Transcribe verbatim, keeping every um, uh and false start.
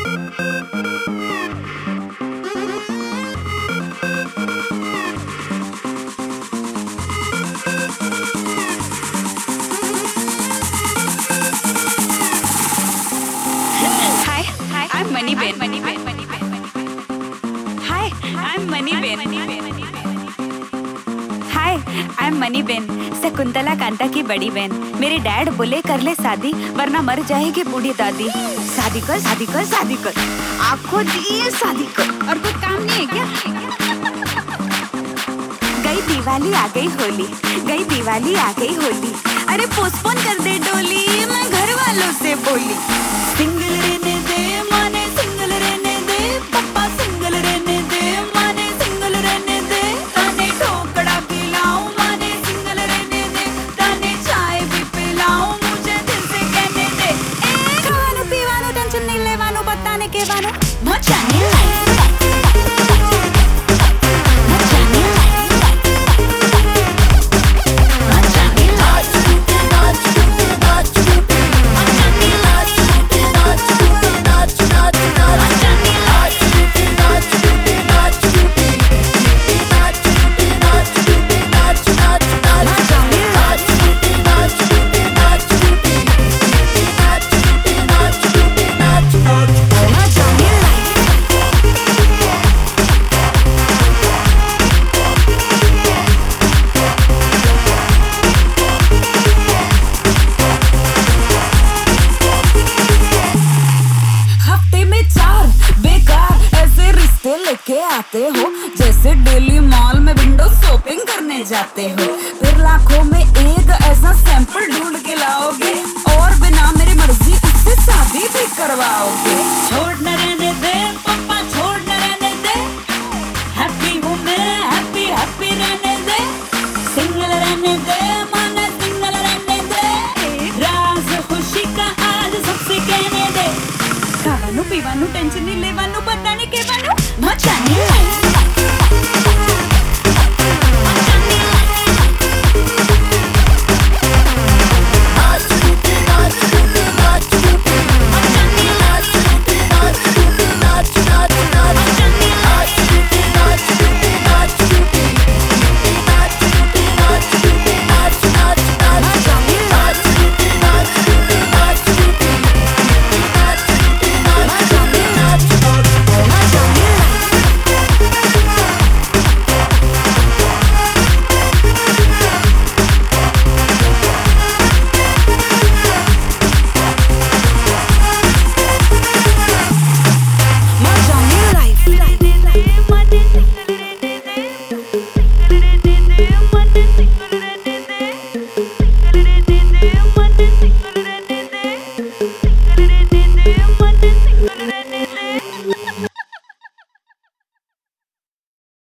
I'm Money Ben. Hi, I'm Money Ben. Hi, I'm Money Ben. Shakuntala Kanta की बड़ी बहन। मेरे डैड बोले कर ले शादी वरना मर जाएगी बूढ़ी दादी। शादी कर शादी कर शादी कर, आपको दिए शादी कर। और कोई काम नहीं है क्या? गई दिवाली आ गई होली, गई दिवाली आ गई होली। अरे पोस्टपोन कर दे डोली, मैं घर वालों से बोली। सिंगल रहने दे माने सिंगल रहने दे, पापा सिंगल रहने दे माने सिंगल रहने दे। ताने ठोकड़ा पिलाऊं माने सिंगल रहने दे, ताने चाय भी पिलाऊं मुझे दिल से कहने दे। ए खावानो पीवानो टेंशन नहीं लेवानो, बताने के वानो मचाने लाइफ। लेके आते हो जैसे डेली मॉल में विंडो शॉपिंग करने जाते हो। फिर लाखों में एक ऐसा सैंपल ढूंढ के लाओगे और बिना मेरी मर्जी उससे शादी भी करवाओगे। छोड़ न रहने दे पापा, छोड़ न रहने दे। हैप्पी हूँ मैं, हैप्पी हैप्पी रहने दे। सिंगल रहने दे माना सिंगल रहने दे। राज खुशी का आज सबसे कहने दे। खावानू पीवानू टेंशन नहीं लेवानू, बताने के वानू मचाने लाइफ।